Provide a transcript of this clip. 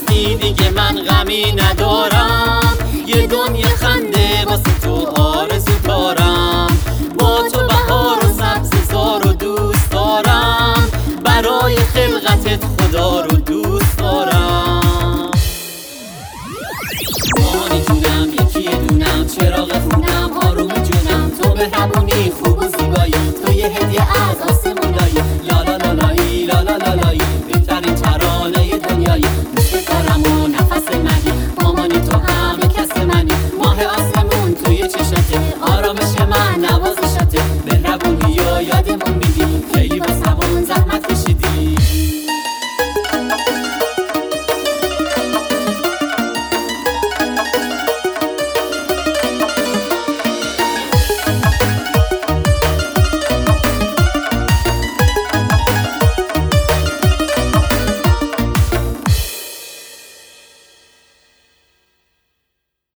وقتی دیگه من غمی ندارم، یه دنیا خنده واسه تو آرزو دارم. با تو بهار و سبززار رو دوست دارم، برای خلقتت خدا رو دوست دارم. ماهانی جونم یکی دونم، چراغ خونم آروم جونم، تو به همونی خوب و زیبایی، تو یه هدیه از